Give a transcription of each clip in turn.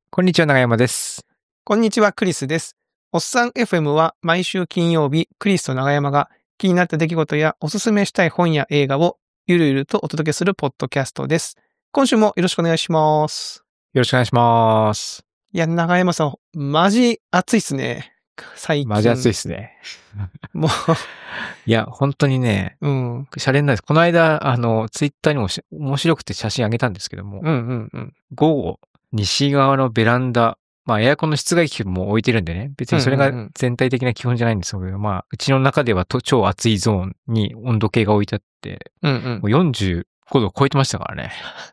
こんにちは、長山です。 こんにちは、クリスです。おっさん FM は毎週金曜日、クリスと長山が気になった出来事やおすすめしたい本や映画をゆるゆるとお届けするポッドキャストです。今週もよろしくお願いします。 よろしくお願いします。 いや、長山さん、マジ暑いっすね。最近。 マジ暑いっすね。 もういや、本当にね、 うん。 シャレにないです。この間、ツイッターにも面白くて写真あげたんですけども、午後、西側のベランダ、エアコンの室外機も置いてるんでね、別にそれが全体的な基本じゃないんですけど、うちの中では超暑いゾーンに温度計が置いてあって、もう45度超えてましたからね。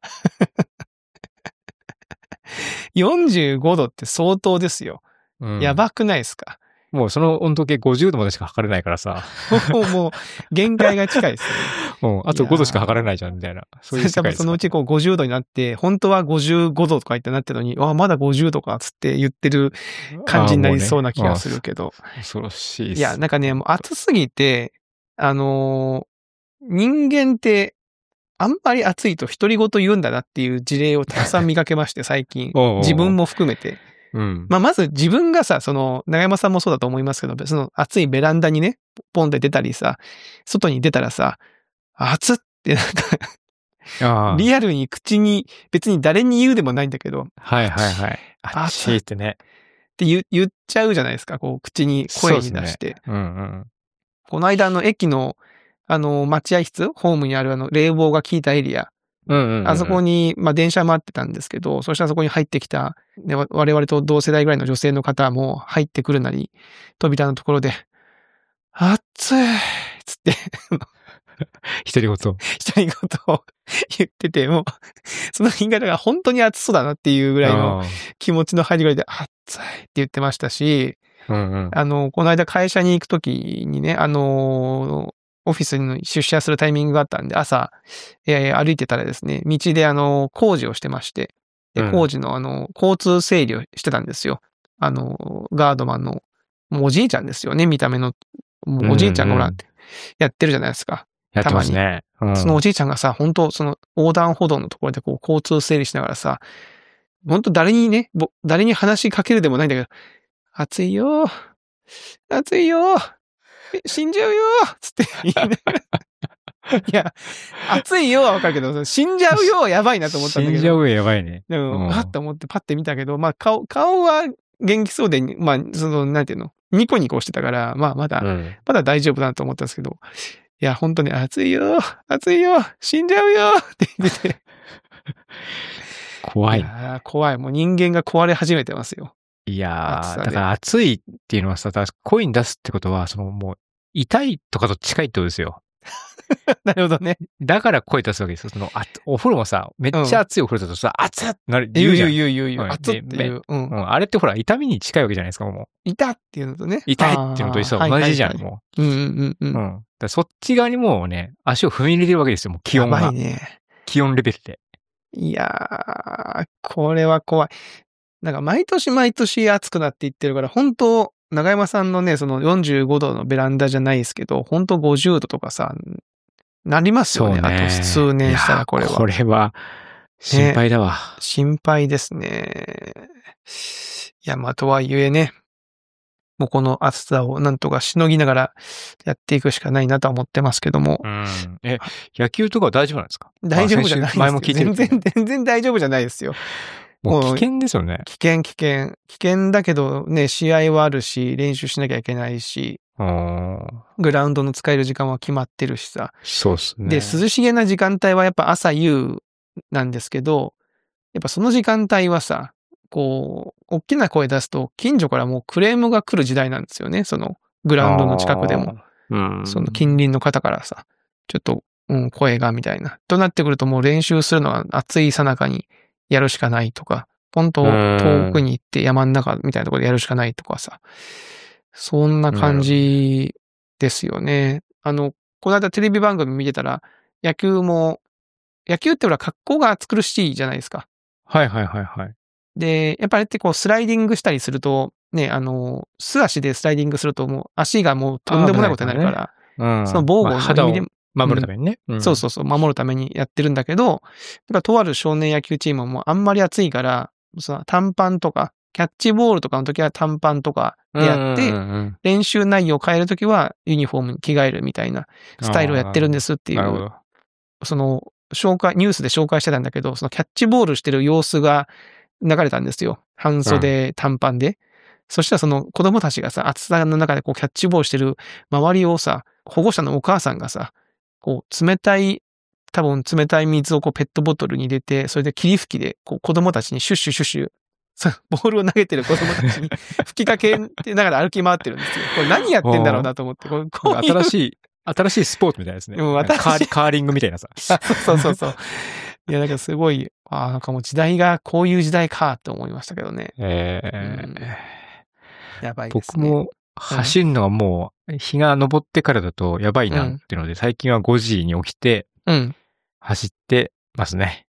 45度って相当ですよ。やばくないですか？ もうその温度計50度までしか測れないからさ。 もう限界が近いですよね。あと5度しか測れないじゃん、みたいな。そういう世界ですか。 そのうち50度になって、本当は55度とか言ってなってるのに、まだ50度かつって言ってる感じになりそうな気がするけど。 恐ろしいです。 いや、なんかね、もう暑すぎて、人間って、あんまり暑いと独り言言うんだなっていう事例をたくさん見かけまして、最近。自分も含めて。まず自分がさ、長山さんもそうだと思いますけど、その暑いベランダにね、ポンって出たりさ、外に出たらさ、暑ってなんかリアルに口に、別に誰に言うでもないんだけど。 はいはいはい。暑いってね。 って言っちゃうじゃないですか、こう、口に声に出して。この間駅の、待合室、ホームにある冷房が効いたエリア。あそこに、電車待ってたんですけど、そしたらそこに入ってきた、ね、我々と同世代ぐらいの女性の方も入ってくるなり、扉のところで、暑いつって独り言を言ってて、もう、その言い方が本当に暑そうだなっていうぐらいの気持ちの入りぐらいで、暑いって言ってましたし、この間会社に行くときにね、オフィスに出社するタイミングがあったんで、朝、歩いてたらですね、道で工事をしてまして、で工事の交通整理をしてたんですよ。ガードマンの、もうおじいちゃんですよね、見た目の。もうおじいちゃんがほら、やってるじゃないですか。 やってますね。 そのおじいちゃんがさ、本当その横断歩道のところでこう交通整理しながらさ、本当誰に話しかけるでもないんだけど、暑いよ暑いよ死んじゃうよつって言いながら。いや、暑いよはわかるけど、死んじゃうよはやばいなと思ったんだけど。 死んじゃうよやばいね。 でも、はっと思ってパッて見たけど、顔は元気そうで、なんていうの、ニコニコしてたから、まだ大丈夫だなと思ったんですけど、いや、本当に暑いよ死んじゃうよって言ってて。 怖い。 怖い。もう人間が壊れ始めてますよ。 いやー、だから暑いっていうのはさ、声に出すってことは、もう、痛いとかと近いってことですよ。 なるほどね。 だから声出すわけですよ。お風呂もさ、めっちゃ熱いお風呂だとさ、熱っってなる。言うじゃん。 言う。熱っていう。 あれってほら、痛みに近いわけじゃないですか、もう。 痛っていうのとね。 痛いっていうのと一緒、同じじゃん、もう。だそっち側にもうね、足を踏み入れてるわけですよ、もう気温が。 やばいね。 気温レベルで。 いやー、これは怖い。なんか毎年暑くなっていってるから、本当長山さんのね、その45度のベランダじゃないですけど、本当50度とかさ、なりますよね。あと数年したらこれは。 これは、心配だわ。 心配ですね。いや、とはいえね、もうこの暑さをなんとかしのぎながらやっていくしかないなとは思ってますけども。 野球とかは大丈夫なんですか？ 大丈夫じゃないです。 前も聞いてる。 全然大丈夫じじゃないですよ。 もう危険ですよね。 危険だけどね、試合はあるし、練習しなきゃいけないし、グラウンドの使える時間は決まってるしさ。 そうっすね。 で、涼しげな時間帯はやっぱ朝夕なんですけど、やっぱその時間帯はさ、こう、大きな声出すと、近所からもうクレームが来る時代なんですよね。その、グラウンドの近くでも。その近隣の方からさ、ちょっと、声がみたいな。となってくるともう練習するのは暑いさなかにやるしかないとか、本当遠くに行って山の中みたいなところでやるしかないとかさ。そんな感じですよね。この間テレビ番組見てたら、野球ってほら格好が暑苦しいじゃないですか。 はい。 で、やっぱりってこうスライディングしたりすると、ね、素足でスライディングするともう足がもうとんでもないことになるから、その防護の意味で守るためにね。 そう、守るためにやってるんだけど、とある少年野球チームはもうあんまり暑いから、 その短パンとか、キャッチボールとかの時は短パンとかでやって、練習内容を変える時はユニフォームに着替えるみたいなスタイルをやってるんですっていう、そのニュースで紹介してたんだけど、そのキャッチボールしてる様子が流れたんですよ。半袖短パンで。そしたらその子供たちがさ、暑さの中でこうキャッチボールしてる周りをさ、保護者のお母さんがさ、こう多分冷たい水をこうペットボトルに入れて、それで霧吹きでこう子供たちにシュッシュシュッシュ、ボールを投げてる子供たちに吹きかけながら歩き回ってるんですよ。これ何やってんだろうなと思って。こう新しいスポーツみたいですね。カーリングみたいなさ。 そう。いや、だからすごい、なんかもう時代がこういう時代かって思いましたけどね。やばいですね。 僕も走るのはもう日が昇ってからだとやばいなっていうので、最近は5時に起きて、走ってますね。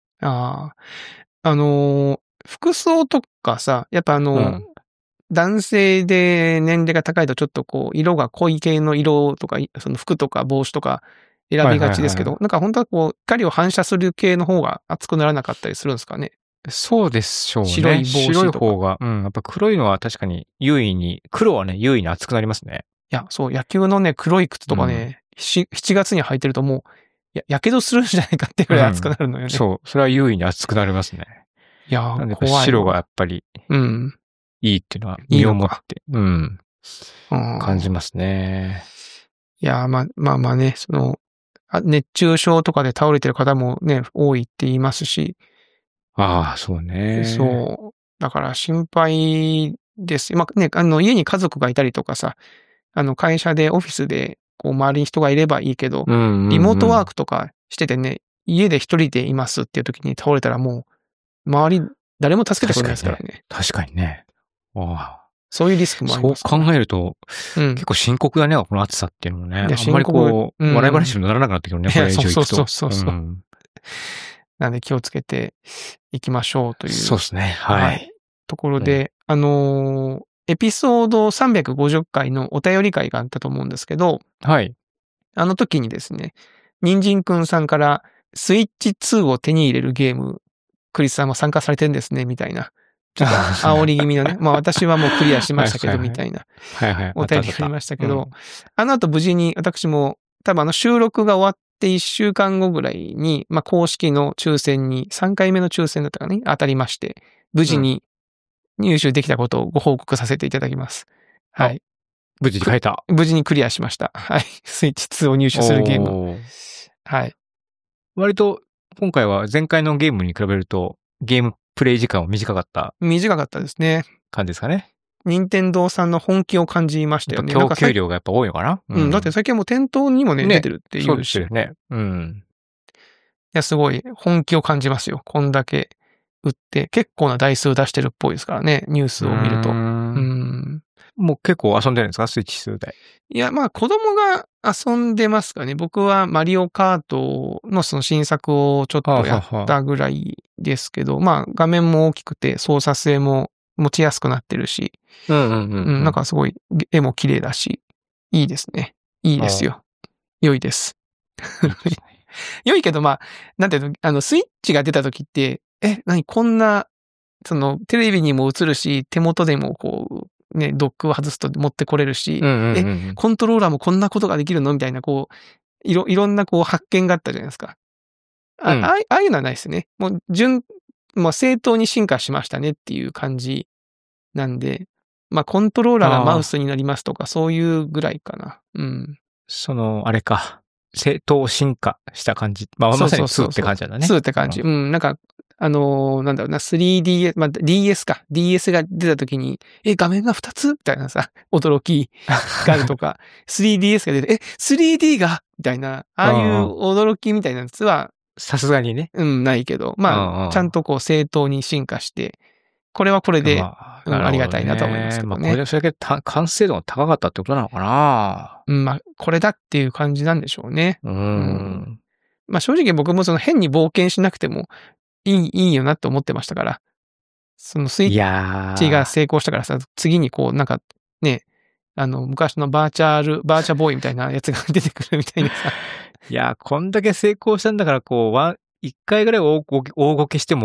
服装とかさ、やっぱ男性で年齢が高いとちょっとこう、色が濃い系の色とか、その服とか帽子とか選びがちですけど、なんか本当はこう、光を反射する系の方が熱くならなかったりするんですかね。 そうでしょうね。 白い帽子とか。 白い方が、やっぱ黒いのは確かに黒はね、優位に熱くなりますね。 いや、そう、野球のね、黒い靴とかね、7月に履いてるともう、やけどするんじゃないかっていうぐらい熱くなるのよね。 そう、それは優位に熱くなりますね。 いやなんでやっぱ白がやっぱり、いいっていうのは身をもって、感じますね。 いや、まあね、熱中症とかで倒れてる方もね、多いって言いますし。 そうね。 そう。だから心配です。ね、家に家族がいたりとかさ、会社でオフィスで、こう、周りに人がいればいいけど、リモートワークとかしててね、家で一人でいますっていう時に倒れたらもう、周り、誰も助けてくれないですからね。 確かにね。 そういうリスクもありますから。そう考えると、結構深刻だね、この暑さっていうのもね。あんまりこう、笑い話にならなくなってくるね、これ以上いくと。 そう。なんで気をつけていきましょうという。 そうですね。はい。 ところで、エピソード350回のお便り会があったと思うんですけど、 はい。 あの時にですね、人参くんさんからスイッチ2を手に入れるゲーム、クリスさんも参加されてるんですね、みたいな。ちょっと煽り気味のね。私はもうクリアしましたけど、みたいな。お便りがありましたけど、あの後無事に私も、多分収録が終わって1週間後ぐらいに、公式の抽選に、3回目の抽選だったかね、当たりまして、無事に入手できたことをご報告させていただきます。はい。 無事に変えた。 無事にクリアしました。はい。スイッチ2を入手するゲーム。はい。 割と、今回は前回のゲームに比べると、ゲームプレイ時間は短かったですね。 感じですかね。 任天堂さんの本気を感じましたよね。 供給量がやっぱ多いのかな。 だって最近はもう店頭にもね、出てるっていうし。 そうですよね。 いや、すごい本気を感じますよ。こんだけ売って結構な台数出してるっぽいですからね、ニュースを見ると。 もう結構遊んでるんですか、スイッチ数で。 いや、子供が遊んでますかね。僕はマリオカートのその新作をちょっとやったぐらいですけど、画面も大きくて操作性も持ちやすくなってるし、なんかすごい絵も綺麗だし、いいですね。いいですよ。良いです。良いけどなんていうの、スイッチが出た時って、こんな、テレビにも映るし、手元でもこう、ね、ドックを外すと持ってこれるし、コントローラーもこんなことができるのみたいな、こう、いろんなこう発見があったじゃないですか。ああいうのはないですね。もう正当に進化しましたねっていう感じなんで、コントローラーがマウスになりますとか、そういうぐらいかな。 あれか。正当進化した感じ。まさに2って感じなんだね。 2って感じ。なんか、なんだろうな、3DS、DS か。DS が出た時に、画面が2つみたいなさ、驚きがあるとか、3DS が出て、3D がみたいな、ああいう驚きみたいなやつは、 さすがにね。 ないけど、ちゃんとこう正当に進化して、これはこれで、ありがたいなと思いますけどね。 これでそれだけ完成度が高かったってことなのかな。 これだっていう感じなんでしょうね。正直僕もその変に冒険しなくてもいいよなって思ってましたから。そのスイッチが成功したからさ、次にこうなんかね、昔のバーチャボーイみたいなやつが出てくるみたいなさ。 いや、こんだけ成功したんだから、こう、一回ぐらい大ごけしても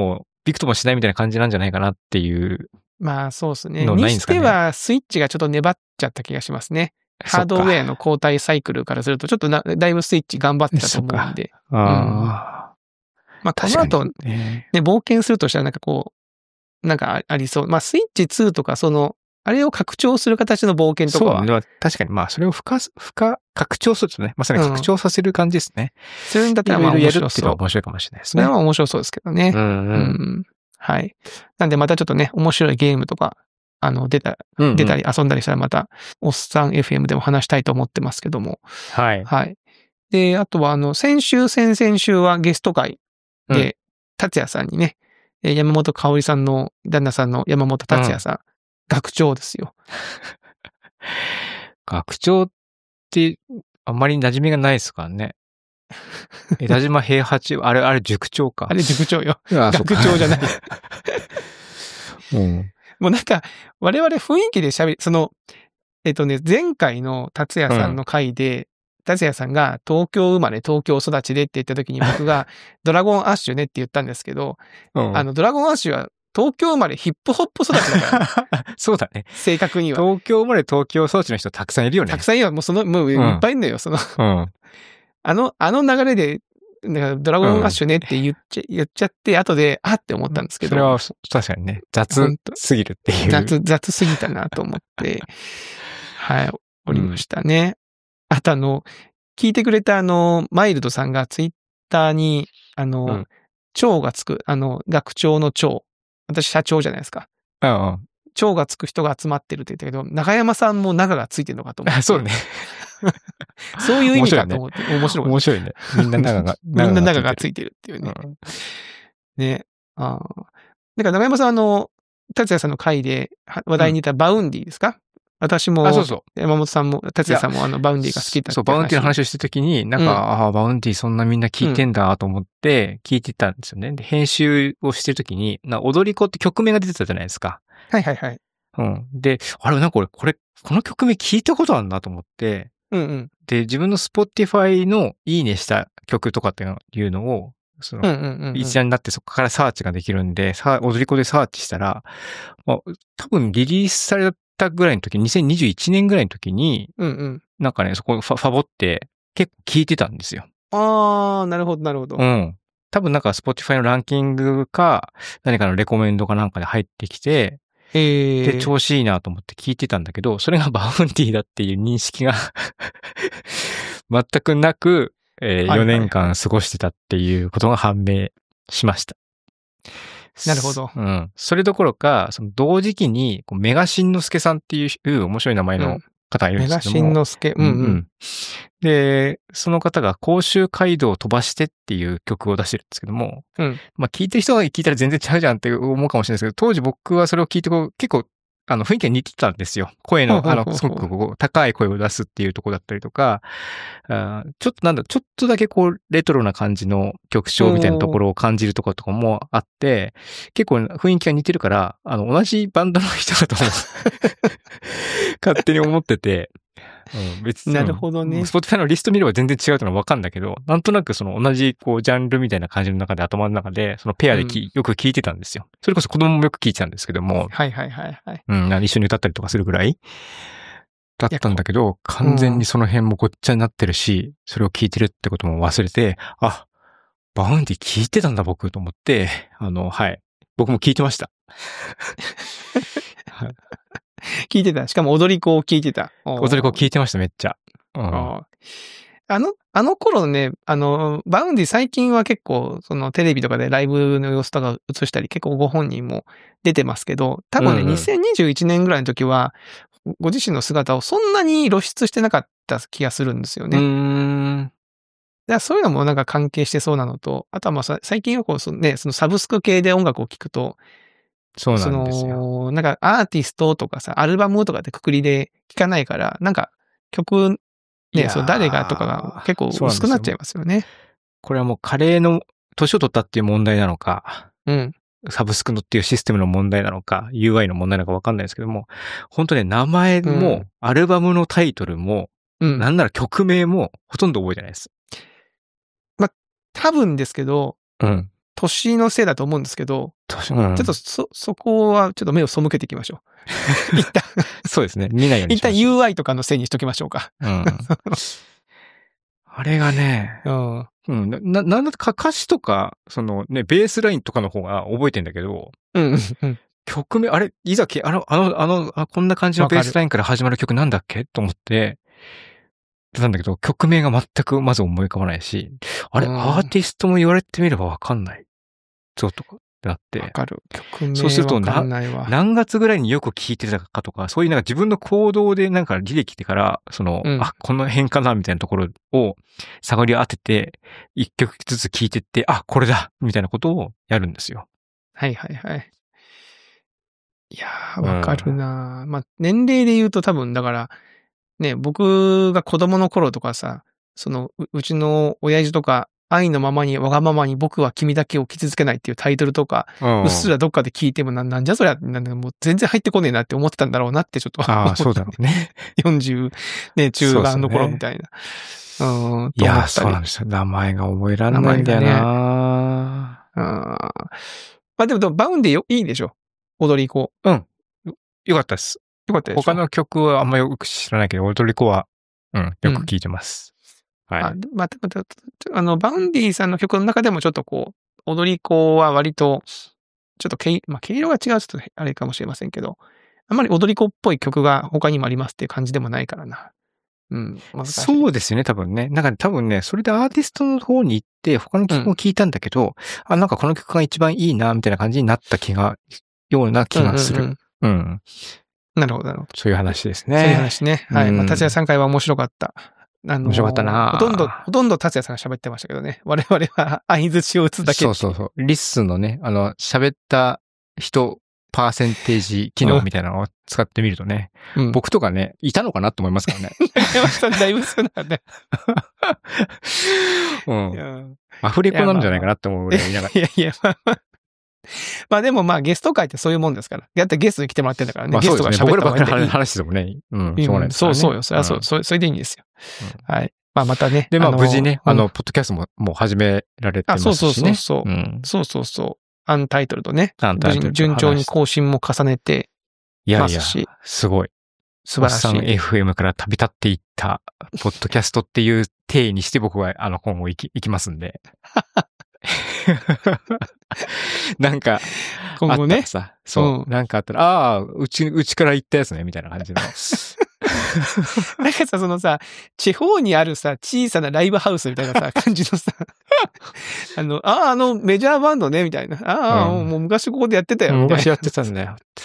びくともしないみたいな感じなんじゃないかなっていう。 まあそうですね。 のないんですかねにしてはスイッチがちょっと粘っちゃった気がしますね。ハードウェアの交代サイクルからすると、ちょっとだいぶスイッチ頑張ってたと思うんで。 ああ。 まあこの後、 ね、 冒険するとしたらなんかこう、なんかありそう。まあスイッチ2とかあれを拡張する形の冒険とかは。 そうね。確かに、まあそれを拡張するとね。まさに拡張させる感じですね。 それだったらまあ面白そう。 やるっていうのは面白いかもしれないですね。 それは面白そうですけどね。はい。なんでまたちょっとね、面白いゲームとか、出たり遊んだりしたらまた、おっさん FM でも話したいと思ってますけども。 はい。 はい。で、あとは先々週はゲスト会で、達也さんにね、山本香織さんの旦那さんの山本達也さん、学長ですよ。 学長ってあんまり馴染みがないですからね。枝島平八、あれ塾長か。 あれ塾長よ。学長じゃない。もうなんか、我々雰囲気で前回の達也さんの回で、達也さんが東京生まれ、東京育ちでって言った時に僕がドラゴンアッシュねって言ったんですけど、ドラゴンアッシュは東京生まれヒップホップ育ちだから。 そうだね。 正確には。 東京生まれ東京育ちの人たくさんいるよね。 たくさんいるよ。もういっぱいいるのよ。あの流れで、ドラゴンアッシュねって言っちゃって、後で、って思ったんですけど。 それは確かにね、雑すぎるっていう。 雑すぎたなと思って、はい、おりましたね。あと聞いてくれたマイルドさんがツイッターに、長がつく、学長の長。私社長じゃないですか。長がつく人が集まってるって言ったけど、中山さんも長がついてるのかと思って。 そうね。 そういう意味かと思って。面白いね。みんな長がついてるっていうね。ね。だから中山さん達也さんの回で話題に出たバウンディですか？私も、山本さんも、達也さんもバウンディが好きだった。 そう、バウンディの話をしたときに、なんか、バウンディそんなみんな聞いてんだと思って聞いてたんですよね。で、編集をしてるときに、踊り子って曲名が出てたじゃないですか。 はいはいはい。 で、あれ、なんかこの曲名聞いたことあるなと思って、で、自分の Spotify のいいねした曲とかっていうのを、一覧になってそこからサーチができるんで、踊り子でサーチしたら、多分リリースされたぐらいの時、2021年ぐらいの時に、なんかね、そこファボって結構聞いてたんですよ。 なるほど、なるほど。 多分なんか Spotify のランキングか、何かのレコメンドかなんかで入ってきて、で、調子いいなと思って聞いてたんだけど、それがバウンディだっていう認識が全くなく、4年間過ごしてたっていうことが判明しました。 なるほど。 それどころか、同時期に、メガシンノスケさんっていう面白い名前の方がいるんですけども。 メガシンノスケ。 で、その方が甲州街道を飛ばしてっていう曲を出してるんですけども、聞いてる人が聞いたら全然ちゃうじゃんって思うかもしれないですけど、当時僕はそれを聞いて結構、雰囲気が似てたんですよ。声の、すごく高い声を出すっていうところだったりとか、ちょっとだけレトロな感じの曲調みたいなところを感じるところとかもあって、結構雰囲気が似てるから、同じバンドの人だと勝手に思ってて、別に。 なるほどね。 Spotify のリスト見れば全然違うというのはわかんだけど、なんとなく同じジャンルみたいな感じの中で頭の中で、そのペアでよく聞いてたんですよ。それこそ子供もよく聞いてたんですけども。 はい。 一緒に歌ったりとかするぐらいだったんだけど、完全にその辺もごっちゃになってるし、それを聞いてるってことも忘れて、バウンディ聞いてたんだ僕と思って、はい。僕も聞いてました。 聞いてた。しかも踊り子を聞いてた。 踊り子聞いてました、めっちゃ。 あの頃ね、バウンディ最近は結構、テレビとかでライブの様子とか映したり、結構ご本人も出てますけど、多分ね、2021年ぐらいの時は、ご自身の姿をそんなに露出してなかった気がするんですよね。そういうのもなんか関係してそうなのと、あとはまあ最近はそのサブスク系で音楽を聴くと、 そうなんですよ。 なんかアーティストとかさ、アルバムとかってくくりで聴かないから、なんか曲、誰がとかが結構薄くなっちゃいますよね。 これはもうカレーの年を取ったっていう問題なのか、サブスクのっていうシステムの問題なのか、UI の問題なのかわかんないですけども、本当ね、名前も、アルバムのタイトルも、なんなら曲名もほとんど覚えてないです。 多分ですけど、年のせいだと思うんですけど、 ちょっとそこはちょっと目を背けていきましょう。一旦。 そうですね。見ないように一旦 UI とかのせいにしときましょうか。 あれがね、なんだか歌詞とか、ベースラインとかの方が覚えてんだけど、曲名、あれ、いざこんな感じのベースラインから始まる曲なんだっけと思って、なんだけど、曲名が全くまず思い浮かばないし、あれ、アーティストも言われてみればわかんないぞとかだって。 わかる。曲名そうすると何月ぐらいによく聴いてたかとか、そういうなんか自分の行動でなんか履歴ってから、この辺かなみたいなところを探り当てて、一曲ずつ聴いてって、これだみたいなことをやるんですよ。 はいはいはい。いやー、わかるな、まあ、年齢で言うと多分、だから、ね、僕が子供の頃とかさ、うちの親父とか、愛のままに、わがままに僕は君だけを傷つけないっていうタイトルとか、うっすらどっかで聞いてもなんじゃそりゃ、もう全然入ってこねえなって思ってたんだろうなってちょっと。 そうだろうね。 40、ね、中盤の頃みたいな。 いや、そうなんですよ。名前が覚えられないんだよな。 まあでも、バウンディいいでしょ。踊り子。 よかったです。 よかったです。 他の曲はあんまよく知らないけど、踊り子は、よく聞いてます。はい。 まあ、バウンディさんの曲の中でもちょっと踊り子は割と、ちょっと毛色が違うちょっとあれかもしれませんけど、あんまり踊り子っぽい曲が他にもありますっていう感じでもないからな。 そうですよね、多分ね。なんか多分ね、それでアーティストの方に行って、他の曲を聞いたんだけど、なんかこの曲が一番いいな、みたいな感じになったような気がする。 なるほど、なるほど。 そういう話ですね。 そういう話ね。はい。達也さん会は面白かった。 面白かったな。 ほとんど達也さんが喋ってましたけどね。我々は相槌を打つだけ。 そう。リッスンのね、喋った人、パーセンテージ機能みたいなのを使ってみるとね、僕とかね、いたのかなと思いますからね。 だいぶ少なかった。 アフレコなんじゃないかなって思うぐらい言いながら。 いや、まあでもゲスト会ってそういうもんですから。だってゲストに来てもらってんだからね。ゲストが喋った僕らばっかり話してもね、しょうがないですからね。 そうよ。それはそれでいいんですよ。はい。まあまたね。 で、無事ね、ポッドキャストももう始められてますしね。 そう。アンタイトルとね。順調に更新も重ねてますし。 いや、すごい。 素晴らしい。 FM から旅立っていった、ポッドキャストっていう体にして僕は、今後行きますんで。なんか、 今後ね。 なんかあったら、うちから行ったやつね、みたいな感じの。 なんかさ、地方にあるさ、小さなライブハウスみたいなさ、感じのさ、メジャーバンドね、みたいな。もう昔ここでやってたよ。 昔やってたんだよ、つって。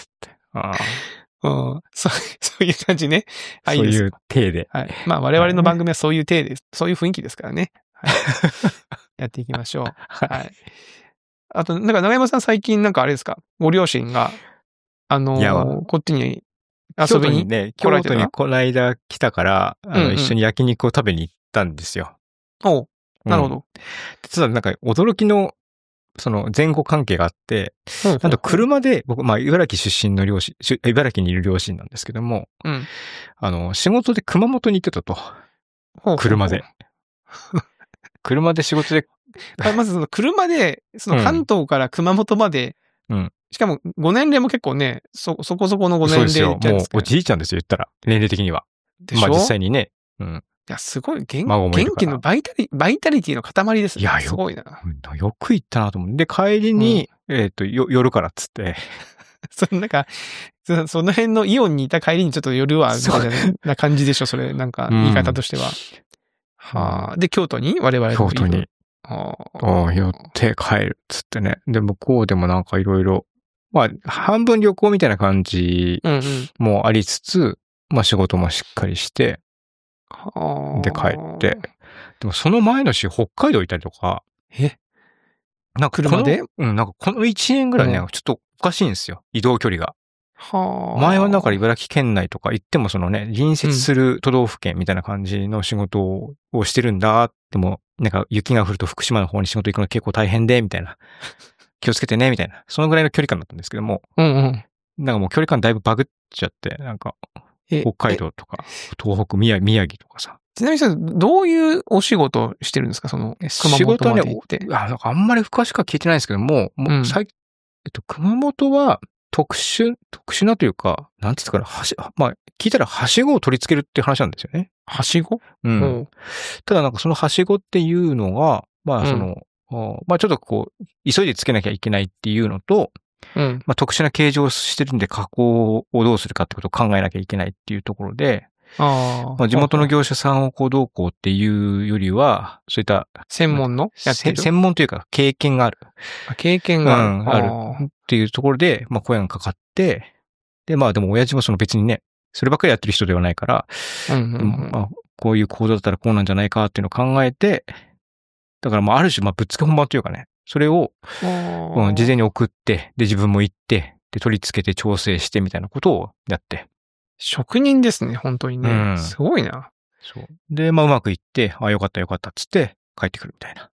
そういう感じね。 そういう体で。 はい。まあ我々の番組はそういう体です。そういう雰囲気ですからね。はい、やっていきましょう。はい。あと、なんか長山さん最近なんかあれですか、ご両親が、こっちに遊びにね、京都にこの間来たから、一緒に焼肉を食べに行ったんですよ。 なるほど。 実はなんか驚きの、前後関係があって、なんと車で、僕、茨城出身の茨城にいる両親なんですけども、仕事で熊本に行ってたと。車で。車で仕事で。 まず車で、関東から熊本まで、しかもご年齢も結構ね、そこそこのご年齢じゃないですか。 もうおじいちゃんですよ、言ったら。年齢的には。実際にね。 いや、すごい、元気のバイタリティの塊ですね。 いや、 すごいな。 よく行ったなと思う。で、帰りに、夜からっつって。 なんか、その辺のイオンにいた帰りにちょっと夜は、みたいな感じでしょ、それ。なんか、言い方としては。で、京都に我々 京都に。寄って帰るっつってね。で、向こうでもなんかいろいろ、半分旅行みたいな感じもありつつ、仕事もしっかりして、で帰って。でもその前の週北海道行ったりとか。なんか車で？ なんかこの1年ぐらいね、ちょっとおかしいんですよ。移動距離が。前はだから茨城県内とか行っても隣接する都道府県みたいな感じの仕事をしてるんだ。でも、なんか雪が降ると福島の方に仕事行くの結構大変で、みたいな。気をつけてね、みたいな。そのぐらいの距離感だったんですけども。なんかもう距離感だいぶバグっちゃって、なんか、北海道とか、東北、宮城とかさ。 ちなみにどういうお仕事してるんですか、熊本まで行って。 なんかあんまり深しか聞いてないんですけども、 熊本は特殊なというか、なんて言ったかな、まあ、聞いたらはしごを取り付けるっていう話なんですよね。 はしご？ ただなんかそのはしごっていうのが、まあまあちょっとこう、急いでつけなきゃいけないっていうのと、まあ特殊な形状をしてるんで加工をどうするかってことを考えなきゃいけないっていうところで、まあ、地元の業者さんをこうどうこうっていうよりは、そういった専門のやってる？ 専門というか経験がある。 経験があるっていうところで、まあ声がかかって、で、まあでも親父もその別にね、そればっかりやってる人ではないから、まあ、こういう構造だったらこうなんじゃないかっていうのを考えて、だからまあある種まあぶっつけ本番というかね、それを、事前に送って、で自分も行って、で取り付けて調整してみたいなことをやって。 職人ですね、本当にね。すごいな。 そう。で、まあうまくいって、あ、よかったよかったっつって帰ってくるみたいな。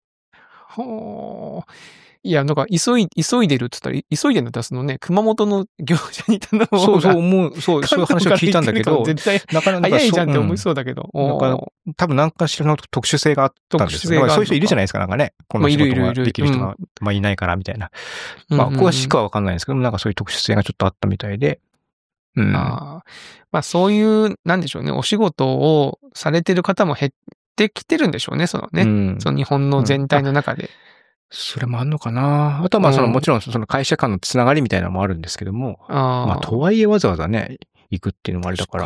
いや、なんか急いでるって言ったら、急いでるの出すのね、熊本の業者に頼む方が。 そういう話を聞いたんだけど、 絶対、早いじゃんって思いそうだけど。 多分何かしらの特殊性があったんですよ。そういう人いるじゃないですか、なんかね。この仕事ができる人が、まあいないからみたいな。まあ、詳しくはわかんないんですけど、なんかそういう特殊性がちょっとあったみたいで。 まあそういう、なんでしょうね、お仕事をされてる方も減ってきてるんでしょうね、そのね。その日本の全体の中で。 それもあんのかな。あとはまあもちろんその会社間のつながりみたいなのもあるんですけども。まあとはいえわざわざね、行くっていうのもあれだから。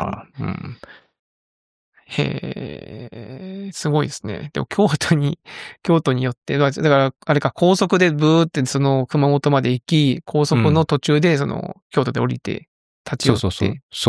へえ、すごいですね。でも京都によって、だからあれか高速でブーってその熊本まで行き、高速の途中でその京都で降りて立ち寄って。 そう。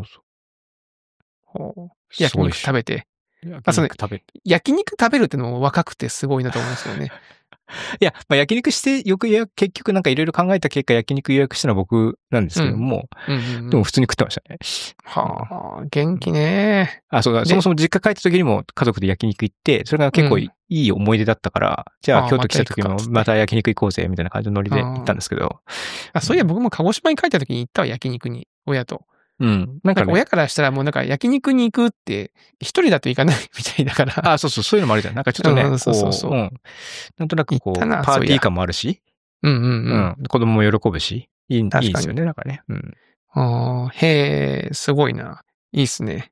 焼肉食べて。焼肉食べるってのも若くてすごいなと思いますよね。 いや、まあ、焼肉して、結局なんかいろいろ考えた結果焼肉予約したのは僕なんですけども、でも普通に食ってましたね。 はあ、元気ね。 そうだ、そもそも実家帰った時にも家族で焼肉行って、それが結構いい思い出だったから、じゃあ京都来た時もまた焼肉行こうぜ、みたいな感じのノリで行ったんですけど。 そういや僕も鹿児島に帰った時に行ったわ、焼肉に、親と。 なんか親からしたらもうなんか焼肉に行くって一人だと行かないみたいだから。 そういうのもあるじゃん。なんかちょっとね、なんとなくこう、パーティー感もあるし、子供も喜ぶし、いいですよね、なんかね。 へえ、すごいな。いいっすね。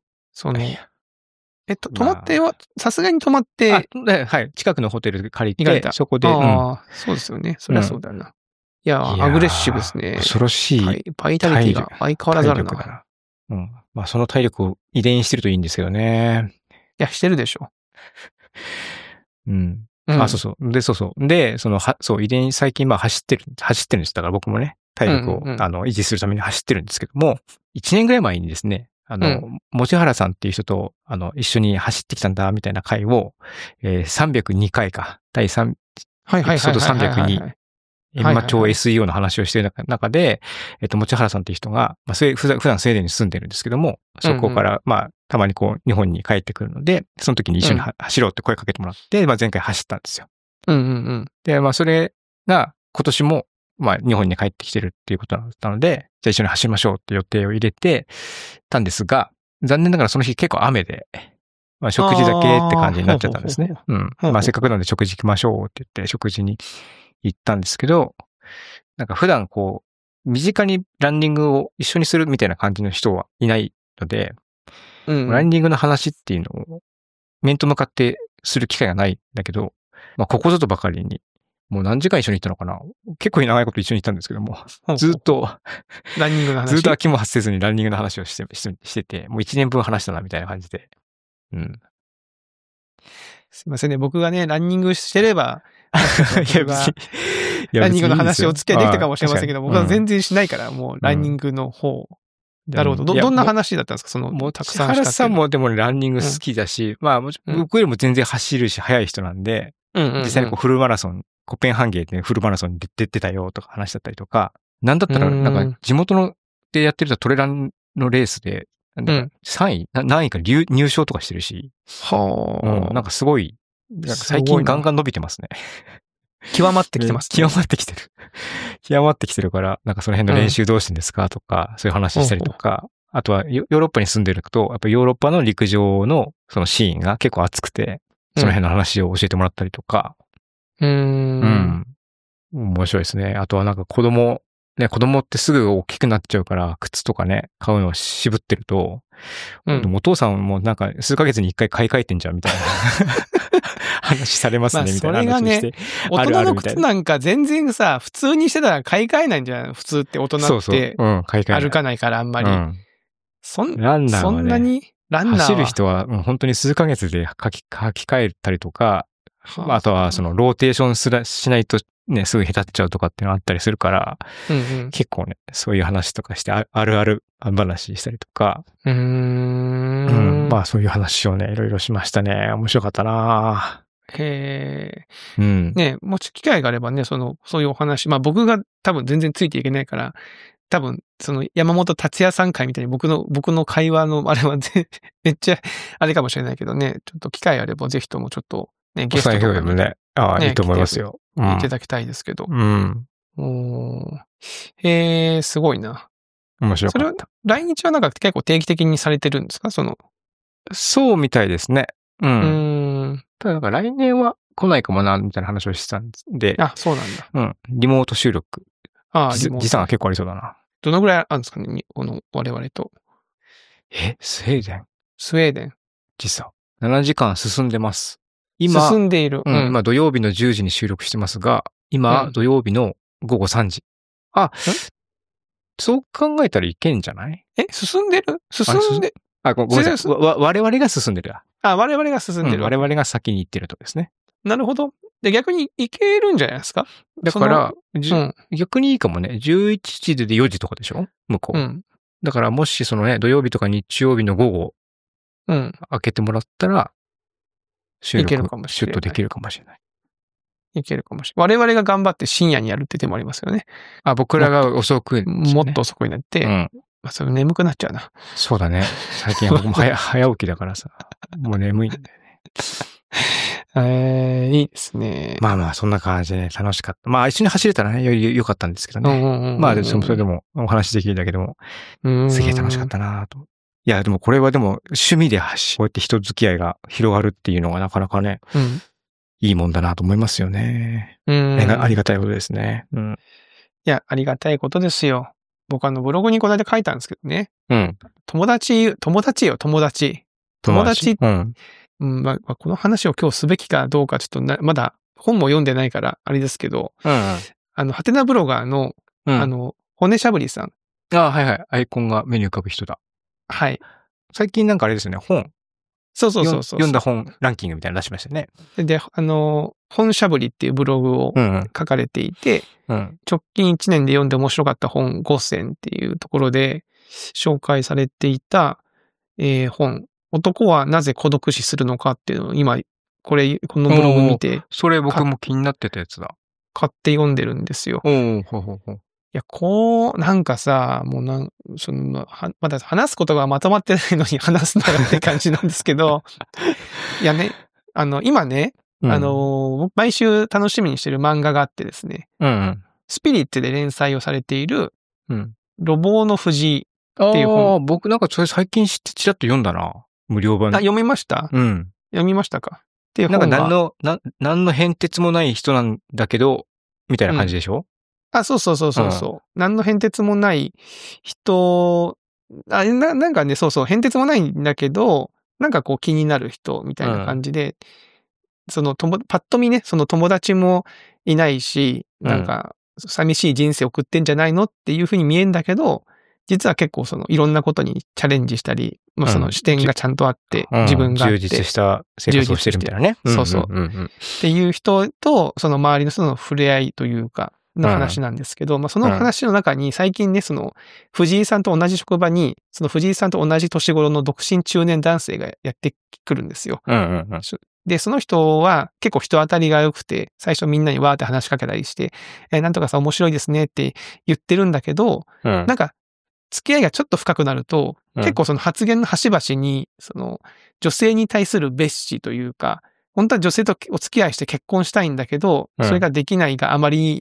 泊まっては、さすがに泊まって。 はい。近くのホテル借りて、そこで。 そうですよね。そりゃそうだな。いや、アグレッシブですね。 恐ろしい。 バイタリティが相変わらずあるな。 まあ、その体力を遺伝してるといいんですけどね。 いや、してるでしょ。 で、遺伝最近まあ走ってるんです。だから僕もね、体力を維持するために走ってるんですけども、1年ぐらい前にですね、持原さんっていう人と、一緒に走ってきたんだ、みたいな回を、302回か、第3、エピソード302、閻魔町 SEO の話をしている中で、持原さんっていう人が、まあ、普段スウェーデンに住んでるんですけども、そこから、まあ、たまにこう、日本に帰ってくるので、その時に一緒に走ろうって声かけてもらって、まあ、前回走ったんですよ。で、まあ、それが、今年も、まあ、日本に帰ってきてるっていうことだったので、じゃあ一緒に走りましょうって予定を入れてたんですが、残念ながらその日結構雨で、まあ、食事だけって感じになっちゃったんですね。まあ、せっかくなんで食事行きましょうって言って、食事に行ったんですけど、なんか普段こう、身近にランニングを一緒にするみたいな感じの人はいないので、ランニングの話っていうのを面と向かってする機会がないんだけど、まあここぞとばかりに、もう何時間一緒に行ったのかな？結構長いこと一緒に行ったんですけども、ずっと、 ランニングの話。 ずっと飽きも発せずにランニングの話をしてて、もう1年分話したなみたいな感じで。 すいませんね、僕がね、ランニングしてれば、ランニングの話をお付き合いできたかもしれませんけど、僕は全然しないから、もうランニングの方。なるほど。どんな話だったんですか？たくさんした。 原さんもでもランニング好きだし、まあ、僕よりも全然走るし、速い人なんで、実際にこうフルマラソン、コペンハンゲーでフルマラソンに出てたよとか話だったりとか、なんだったら、なんか地元でやってるトレランのレースで、3位、何位か入賞とかしてるし、なんかすごい、最近ガンガン伸びてますね。 極まってきてますね。 極まってきてる。極まってきてるから、なんかその辺の練習どうしてんですかとか、そういう話したりとか、あとはヨーロッパに住んでると、やっぱヨーロッパの陸上のそのシーンが結構熱くて、その辺の話を教えてもらったりとか。 面白いですね。あとはなんか子供ってすぐ大きくなっちゃうから、靴とかね、買うのを渋ってると、でもお父さんもなんか数ヶ月に一回買い替えてんじゃんみたいな話されますね、みたいな話して。 大人の靴なんか全然さ、普通にしてたら買い替えないんじゃないの？普通って大人って歩かないからあんまり。 ランナーはね、 そんなに走る人は本当に数ヶ月で書き換えたりとか、あとはそのローテーションしないとね、すぐ下手っちゃうとかっていうのあったりするから、結構ね、そういう話とかして、あるある話したりとか、まあそういう話をね、いろいろしましたね。面白かったなへえ。ね、もし機会があればね、そういうお話、まあ僕が多分全然ついていけないから、多分、山本達也さん会みたいに僕の会話のあれはめっちゃ、あれかもしれないけどね、ちょっと機会あればぜひともちょっとね、ゲストとかにね。いいと思いますよ。 いただきたいですけど。すごいな。 面白かった。 それは、来日はなんか結構定期的にされてるんですか？ そうみたいですね。ただなんか来年は来ないかもな、みたいな話をしてたんで。 あ、そうなんだ。 リモート収録。 時差が結構ありそうだな。 どのぐらいあるんですかね、我々と。 スウェーデン。 スウェーデン。 時差。7時間進んでます。 今、進んでいる。 今土曜日の10時に収録してますが、今、土曜日の午後3時。そう考えたらいけんじゃない？ 進んでる？ ごめんなさい。我々が進んでる。 我々が進んでる。 我々が先に行ってるとですね。 なるほど。で、逆に行けるんじゃないですか？ だから、逆にいいかもね。11時で4時とかでしょ？向こう。だからもしそのね、土曜日とか日曜日の午後、開けてもらったら、シュッとできるかもしれない。 いけるかもしれない。我々が頑張って深夜にやるって手もありますよね。 僕らが遅く、 もっと遅くになって、それ眠くなっちゃうな。 そうだね。最近僕も早起きだからさ、もう眠いんだよね。いいですね。 まあまあ、そんな感じでね、楽しかった。まあ一緒に走れたらね、より良かったんですけどね。まあ、それでもお話できるだけでも、すげえ楽しかったなと。いや、でもこれはでも趣味でこうやって人付き合いが広がるっていうのがなかなかね、いいもんだなと思いますよね。ありがたいことですね。 いや、ありがたいことですよ。僕ブログにこの間書いたんですけどね。友達。まあ、この話を今日すべきかどうかちょっとまだ本も読んでないからあれですけど、ハテナブロガーの、骨しゃぶりさん。 はいはい。アイコンが目に浮かぶ人だ。 はい。 最近なんかあれですよね、本。 そう。 読んだ本ランキングみたいなの出しましたね。 で、本しゃぶりっていうブログを書かれていて、直近1年で読んで面白かった本5選っていうところで紹介されていた、本、男はなぜ孤独死するのかっていうのを今、このブログ見て。 それ僕も気になってたやつだ。 買って読んでるんですよ。いや、なんかさ、もうまだ話すことがまとまってないのに話すなよって感じなんですけど、いやね、今ね、毎週楽しみにしてる漫画があってですね、スピリッツで連載をされている、路傍の藤井っていう本。 僕なんかそれ最近知ってちらっと読んだな。無料版。 読みました？読みましたか？っていう本が。なんか何の変哲もない人なんだけど、みたいな感じでしょ？ そう。何の変哲もない人、なんかね、変哲もないんだけど、なんかこう気になる人みたいな感じで、パッと見ね、その友達もいないし、なんか寂しい人生送ってんじゃないのっていうふうに見えんだけど、実は結構いろんなことにチャレンジしたり、その視点がちゃんとあって、自分があって。 充実した生活をしてるみたいなね。 そう。っていう人と、その周りの人の触れ合いというか、の話なんですけど、その話の中に最近ね、藤井さんと同じ職場に、藤井さんと同じ年頃の独身中年男性がやってくるんですよ。で、その人は結構人当たりが良くて、最初みんなにわーって話しかけたりして、なんとかさ面白いですねって言ってるんだけど、なんか、付き合いがちょっと深くなると、結構その発言の端々に、女性に対する蔑視というか、本当は女性とお付き合いして結婚したいんだけど、それができないがあまり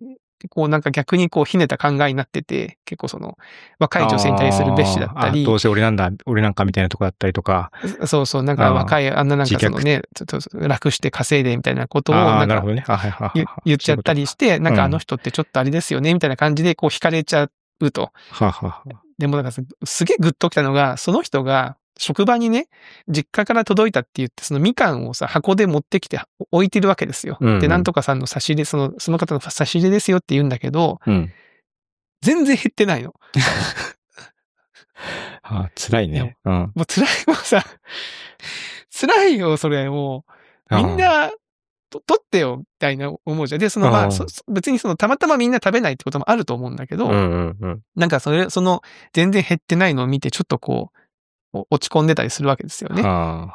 こうなんか逆にこうひねった考えになってて、結構その若い女性に対する蔑視だったり。 どうせ俺なんかみたいなとこだったりとか。 そうそう、なんか若い、なんかそのね、ちょっと楽して稼いでみたいなことをなんか言っちゃったりして、なんかあの人ってちょっとあれですよね、みたいな感じでこう惹かれちゃうと。でもなんかすげえグッときたのが、その人が職場にね、実家から届いたって言って、そのみかんをさ、箱で持ってきて置いてるわけですよ。で、なんとかさんの差し入れ、その方の差し入れですよって言うんだけど、全然減ってないの。 辛いね。 もう辛い、もうさ、辛いよ、それ、もう。みんな、取ってよ、みたいな思うじゃん。で、その、まあ、別にその、たまたまみんな食べないってこともあると思うんだけど、なんかその、全然減ってないのを見て、ちょっとこう、落ち込んでたりするわけですよね。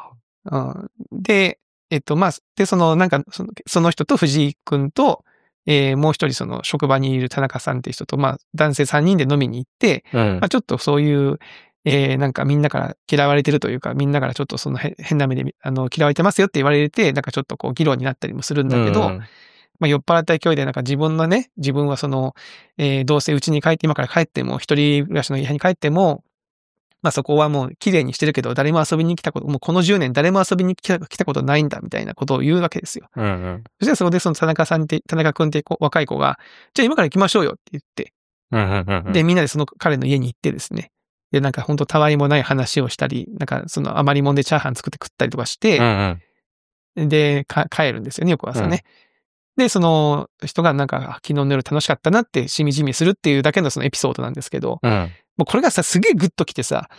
で、まあ、で、その、なんか、その人と藤井くんと、もう一人その職場にいる田中さんっていう人と、まあ、男性3人で飲みに行って、まあ、ちょっとそういう、なんかみんなから嫌われてるというか、みんなからちょっとその変な目で、嫌われてますよって言われて、なんかちょっとこう議論になったりもするんだけど、まあ酔っ払った勢いでなんか自分はその、どうせ家に帰って今から帰っても、一人暮らしの家に帰っても、まあそこはもう綺麗にしてるけど、誰も遊びに来たこと、もうこの10年誰も遊びに来たことないんだみたいなことを言うわけですよ。そしたらそこでその田中くんって若い子が、じゃあ今から行きましょうよって言って、で、みんなでその彼の家に行ってですね、で、なんか本当たわいもない話をしたり、なんかその余りもんでチャーハン作って食ったりとかして、で、帰るんですよね、翌朝ね。で、その人がなんか昨日の夜楽しかったなってしみじみするっていうだけのそのエピソードなんですけど、もうこれがさ、すげえグッときてさ、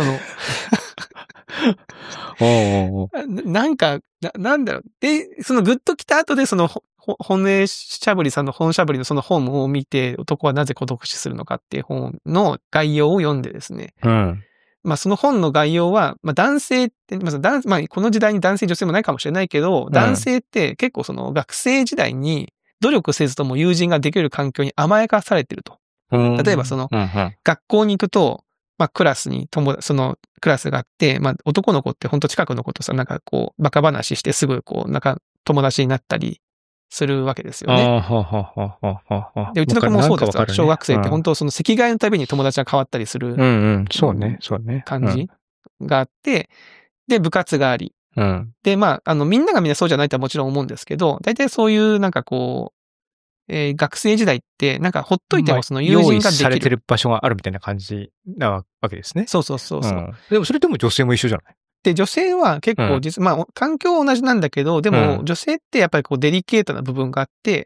なんか、なんだろう。で、そのグッときた後でその本音しゃぶりさんの本しゃぶりのその本を見て、男はなぜ孤独死するのかっていう本の概要を読んでですね。まあその本の概要は、まあ男性って、まあこの時代に男性女性もないかもしれないけど、男性って結構その学生時代に努力せずとも友人ができる環境に甘やかされてると。例えばその、学校に行くと、まあクラスにそのクラスがあって、まあ男の子ってほんと近くの子とさ、なんかこう、バカ話してすぐこう、なんか友達になったりするわけですよね。で、うちの子もそうですよ。小学生って本当その席替えのたびに友達が変わったりする。 そうね。 感じがあって、で、部活があり。で、まあ、みんながみんなそうじゃないとはもちろん思うんですけど、大体そういうなんかこう、学生時代って、なんかほっといてもその友人ができる。 用意されてる場所があるみたいな感じなわけですね。 そう。 でもそれでも女性も一緒じゃない？ で、女性は結構まあ、環境は同じなんだけど、でも、女性ってやっぱりこうデリケートな部分があって、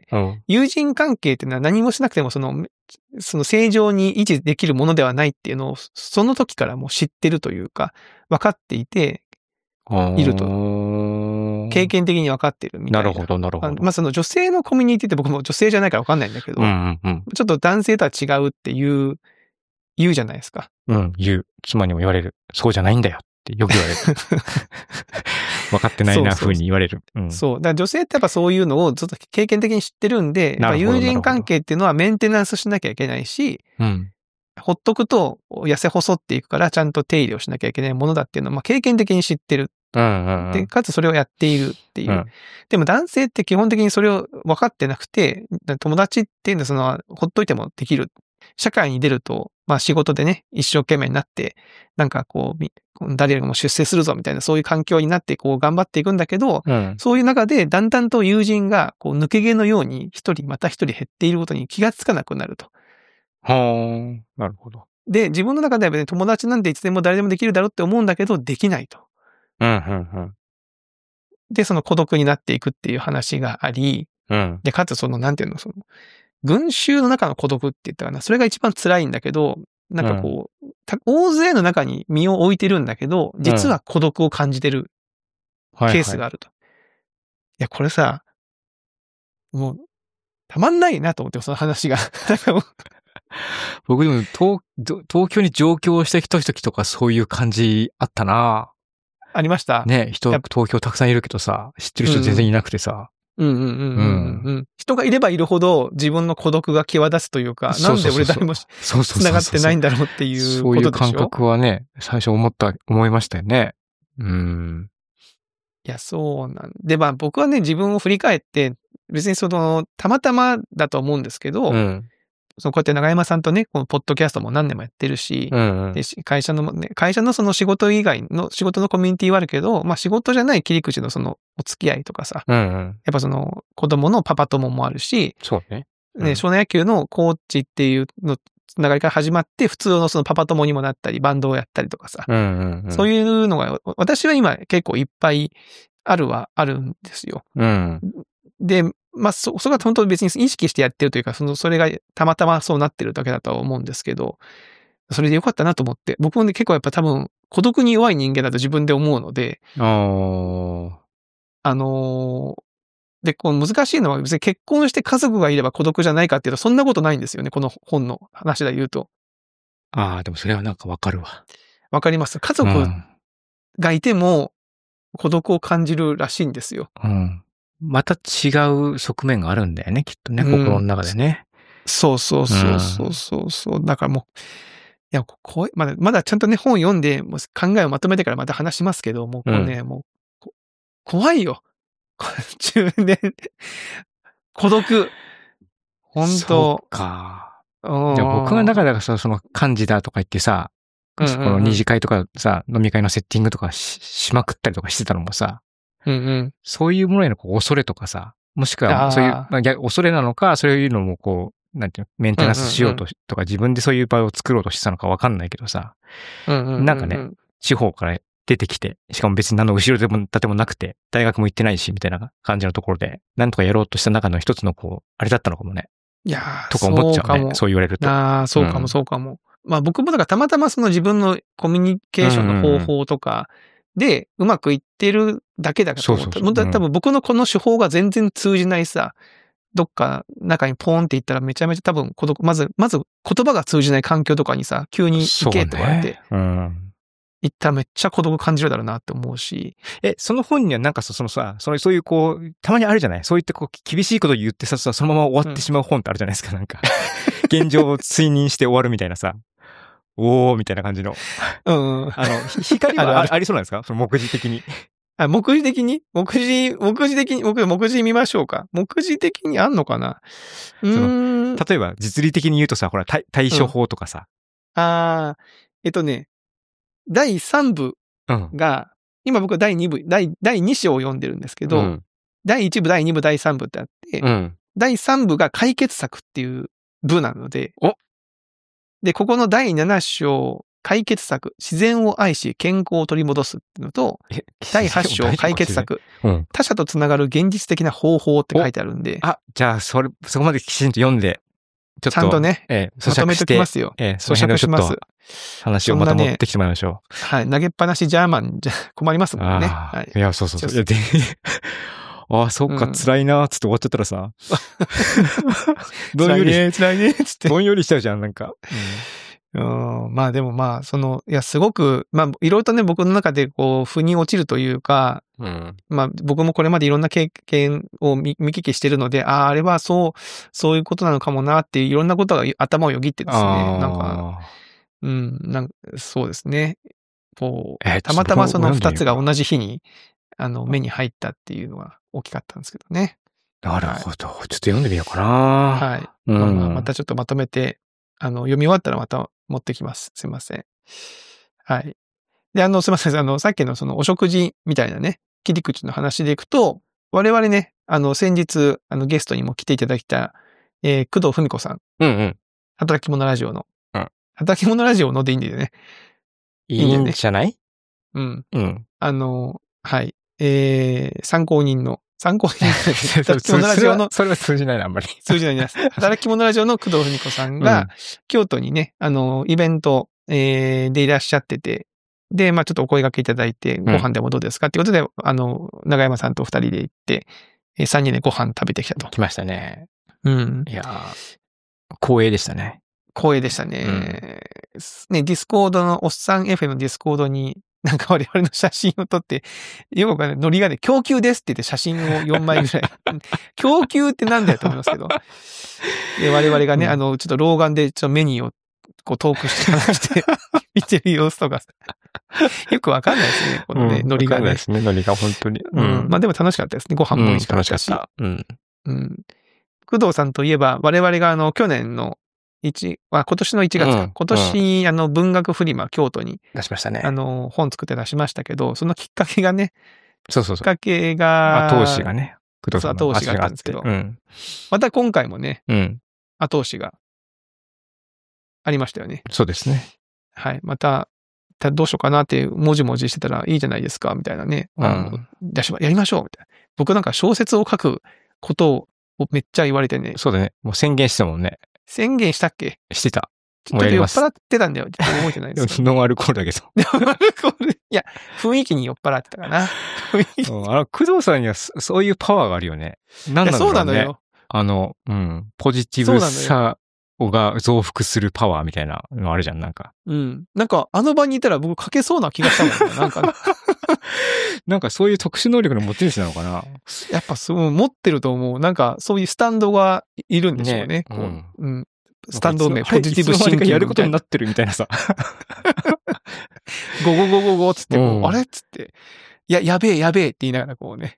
友人関係っていうのは何もしなくてもその正常に維持できるものではないっていうのを、その時からもう知ってるというか、分かっていて、いると。経験的に分かっているみたいな。 なるほど。 まあその女性のコミュニティって僕も女性じゃないから分かんないんだけど、ちょっと男性とは違うって言うじゃないですか。 言う。妻にも言われる。そうじゃないんだよってよく言われる。分かってないな風に言われる。 そう。だから女性ってやっぱそういうのをずっと経験的に知ってるんで、やっぱ友人関係っていうのはメンテナンスしなきゃいけないし、ほっとくと痩せ細っていくからちゃんと手入れをしなきゃいけないものだっていうのを、まあ、経験的に知ってる。で、かつそれをやっているっていう。でも男性って基本的にそれを分かってなくて、友達っていうのはその、ほっといてもできる。社会に出ると、まあ仕事でね、一生懸命になって、なんかこう、誰よりも出世するぞみたいなそういう環境になってこう頑張っていくんだけど、そういう中でだんだんと友人がこう抜け毛のように一人また一人減っていることに気がつかなくなると。 なるほど。 で、自分の中では別に友達なんていつでも誰でもできるだろうって思うんだけど、できないと。で、その孤独になっていくっていう話があり、で、かつその、なんていうの、その、群衆の中の孤独って言ったかな。それが一番辛いんだけど、なんかこう、大勢の中に身を置いてるんだけど、実は孤独を感じてるケースがあると。いや、これさ、もう、たまんないなと思って、その話が。 僕でも東京に上京してきた時とかそういう感じあったな。 ありました。 ね、東京たくさんいるけどさ、知ってる人全然いなくてさ。 人がいればいるほど自分の孤独が際立つというか、なんで俺誰も繋がってないんだろうっていうことでしょ。 そういう感覚はね、最初思いましたよね。いや、そうなんで、まあ僕はね、自分を振り返って、 別にたまたまだと思うんですけど、こうやって長山さんとね、このポッドキャストも何年もやってるし、で会社のその仕事以外の仕事のコミュニティはあるけど、まあ仕事じゃない切り口のそのお付き合いとかさ、やっぱその子供のパパ友もあるし、 そうね。 少年野球のコーチっていうのつながりから始まって、普通のそのパパ友にもなったり、バンドをやったりとかさ、そういうのが、私は今結構いっぱいあるんですよ。で、まあ、そこが本当に別に意識してやってるというか、それがたまたまそうなってるだけだとは思うんですけど、それでよかったなと思って、僕もね、結構やっぱ多分、孤独に弱い人間だと自分で思うので、で、この難しいのは別に結婚して家族がいれば孤独じゃないかっていうと、そんなことないんですよね、この本の話で言うと。 でもそれはなんかわかるわ。 わかります。家族がいても孤独を感じるらしいんですよ。 また違う側面があるんだよね、きっとね、心の中でね。 そう。だからもう、いや、まだちゃんとね、本読んで、もう考えをまとめてからまた話しますけど、もうこれね、もう、怖いよ。中年、孤独。本当そうか。じゃあ僕が中でその幹事だとか言ってさ、この二次会とかさ、飲み会のセッティングとかしまくったりとかしてたのもさ、そういうものへの恐れとかさ、もしくはそういう、恐れなのか、そういうのもこう、なんていうの、メンテナンスしようとか、自分でそういう場を作ろうとしてたのかわかんないけどさ、なんかね、地方から出てきて、しかも別に何の後ろでも盾もなくて、大学も行ってないし、みたいな感じのところで、なんとかやろうとした中の一つのあれだったのかもね。 いやー、 とか思っちゃうね。そう言われると。 そうかも。まあ僕もだからたまたまその自分のコミュニケーションの方法とかでうまくいってるだけだと思った。多分僕のこの手法が全然通じないさ、どっか中にポーンっていったらめちゃめちゃ多分孤独、まず言葉が通じない環境とかにさ、急に行けって言われて。行ったらめっちゃ孤独感じるだろうなって思うし。 その本にはなんかそういうたまにあるじゃない？そういった厳しいこと言ってさ、そのまま終わってしまう本ってあるじゃないですか、なんか。現状を追認して終わるみたいなさ。おー、みたいな感じの。光はありそうなんですか？その目次的に。 目次的に目次見ましょうか。目次的にあんのかな？ 例えば実利的に言うとさ、ほら、対処法とかさ。 第3部が、今僕は第2章を読んでるんですけど、第1部、第2部、第3部ってあって、第3部が解決策っていう部なので、で、ここの第7章、解決策、自然を愛し健康を取り戻すっていうのと、第8章、解決策、他者とつながる現実的な方法って書いてあるんで。 じゃあ、そこまできちんと読んで、 ちゃんとね、まとめときますよ。 咀嚼します。話をまとめてきてもらいましょう。はい。投げっぱなしジャーマンじゃ困りますもんね。 いや、そう。そっか、辛いなーつって終わっちゃったらさ。どんよりつって。ぼんよりしちゃうじゃん、なんか。 まあでもまあ、すごく、まあ、いろいろとね、僕の中で腑に落ちるというか、まあ僕もこれまでいろんな経験を見聞きしてるので、あれはそういうことなのかもなっていういろんなことが頭をよぎってですね、そうですね。たまたまその二つが同じ日に、目に入ったっていうのが大きかったんですけどね。 なるほど。ちょっと読んでみようかな。 はい。またちょっとまとめて、読み終わったらまた持ってきます。すいません。はい。で、すいません。さっきのそのお食事みたいなね、切り口の話でいくと、我々ね、先日、ゲストにも来ていただいた、工藤文子さん。働き者ラジオの。働き者ラジオのでいいんだよね。 いいんじゃない？ はい。参考人働き者ラジオの。 それは通じないな、あんまり。 通じないです。働き者ラジオの工藤文子さんが、京都にね、イベント、でいらっしゃってて、で、まあちょっとお声掛けいただいて、ご飯でもどうですかっていうことで、長山さんと二人で行って、3人でご飯食べてきたと。 来ましたね。 いや光栄でしたね。 光栄でしたね。ね、ディスコードの、おっさん FM のディスコードに、なんか我々の写真を撮って、よくわかんない。ノリがね、供給ですって言って写真を4枚ぐらい。供給ってなんだよと思いますけど。で、我々がね、ちょっと老眼でメニューをトークして話して見てる様子とか。よくわかんないですね、このね、ノリがね。 わかんないですね、ノリが本当に。 まあでも楽しかったですね。ご飯も美味しかったし。 楽しかった。 うん。工藤さんといえば、我々が去年の今年の1月か。今年、文学フリマ京都に出しましたね。 本作って出しましたけど、そのきっかけがね、 そうそうそう。 きっかけが、 後押しがね、工藤さんの後押しがあったんですけど、 うん。 また今回もね、 うん。 後押しがありましたよね。 そうですね。 はい。またどうしようかなってもじもじしてたらいいじゃないですか、みたいなね。やりましょう、みたいな。僕なんか小説を書くことをめっちゃ言われてね。 そうだね。もう宣言してたもんね。 宣言したっけ？ してた。 ちょっと酔っ払ってたんだよ。ちょっと覚えてないです。 ノンアルコールだけど。 ノンアルコール。いや、雰囲気に酔っ払ってたかな。 工藤さんにはそういうパワーがあるよね。なんだろうね。 そうなのよ。 ポジティブさが増幅するパワーみたいなのあるじゃん、なんか。 うん。なんか、あの場にいたら僕書けそうな気がしたもんね。なんか。 なんかそういう特殊能力の持ち主なのかな。 やっぱ持ってると思う。なんか、そういうスタンドがいるんでしょうね。スタンド名、ポジティブシンキング。 やることになってるみたいなさ。 ゴゴゴゴゴつってあれっつって。やべえって言いながらこうね。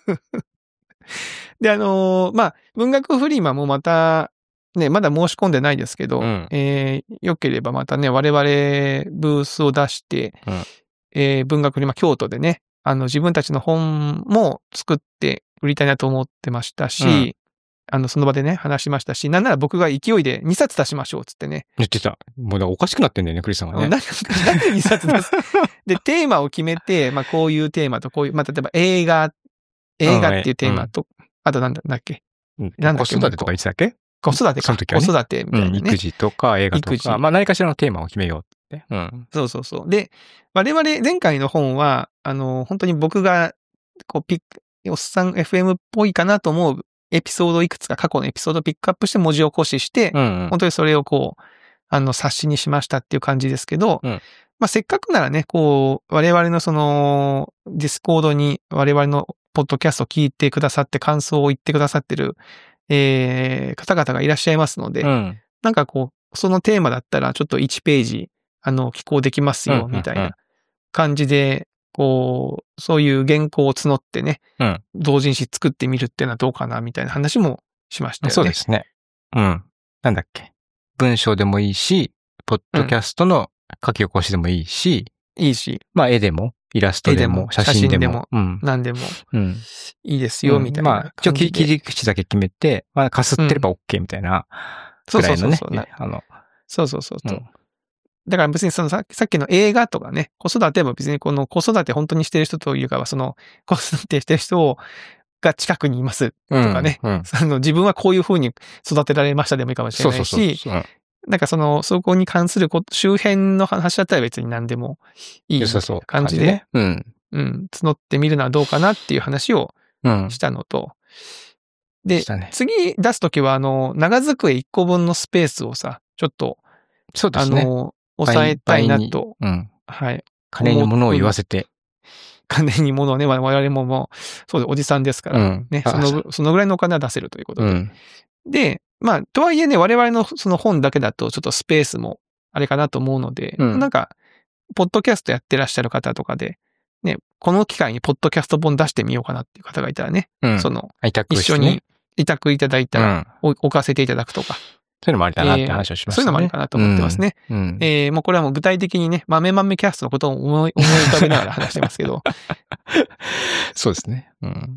で、文学フリマもまた、ね、まだ申し込んでないですけど、良ければまたね、我々ブースを出して、文学フリマ京都でね、自分たちの本も作って売りたいなと思ってましたし、その場でね、話しましたし、なんなら僕が勢いで2冊出しましょうつってね。 言ってた。もうおかしくなってんだよね、クリスさんがね。 なんで2冊出すで、テーマを決めて、こういうテーマとこういう、例えば映画っていうテーマと、あとなんだっけ。 子育てとか言ってたっけ？ 子育てか。子育てみたいなね。 育児とか映画とか、何かしらのテーマを決めようって。 そう。で、我々前回の本は、本当に僕が、おっさん FM っぽいかなと思うエピソードいくつか過去のエピソードをピックアップして文字起こしして、本当にそれを冊子にしましたっていう感じですけど、せっかくならね、我々のディスコードに我々のポッドキャストを聞いてくださって感想を言ってくださってる、方々がいらっしゃいますので、なんかそのテーマだったらちょっと1ページ、寄稿できますよ、みたいな感じで、そういう原稿を募ってね、同人誌作ってみるっていうのはどうかな、みたいな話もしましたよね。 そうですね。なんだっけ。文章でもいいし、ポッドキャストの書き起こしでもいいし、絵でも、イラストでも、写真でも、 何でも、いいですよ、みたいな感じで。 切り口だけ決めて、かすってれば OK みたいな、くらいのね。 そう。だから別にさっきの映画とかね、子育ても別にこの子育て本当にしてる人というかは、子育てしてる人が近くにいますとかね、自分はこういう風に育てられましたでもいいかもしれないし、なんかそこに関する周辺の話だったら別に何でもいい感じで、募ってみるのはどうかなっていう話をしたのと、で、次出すときは長机1個分のスペースをさ、ちょっと、 そうですね。 抑えたいなと、 はい。金に物を言わせて。 金に物をね、我々もそうでおじさんですから、ね、そのぐらいのお金は出せるということで。で、とはいえね、我々のその本だけだとちょっとスペースもあれかなと思うので、なんか、ポッドキャストやってらっしゃる方とかで、ね、この機会にポッドキャスト本出してみようかなっていう方がいたらね、一緒に委託いただいたら置かせていただくとか。 そういうのもありだなって話をしましたね。 そういうのもありかなと思ってますね。もうこれはもう具体的にね、豆キャストのことを思い浮かべながら話してますけど。 そうですね。